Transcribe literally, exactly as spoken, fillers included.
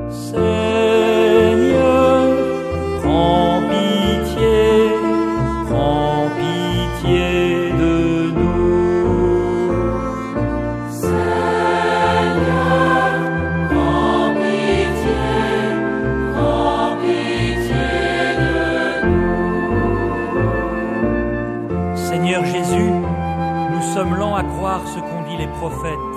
Seigneur, prends pitié, prends pitié de nous. Seigneur, prends pitié, prends pitié de nous. Seigneur Jésus, nous sommes lents à croire ce qu'ont dit les prophètes.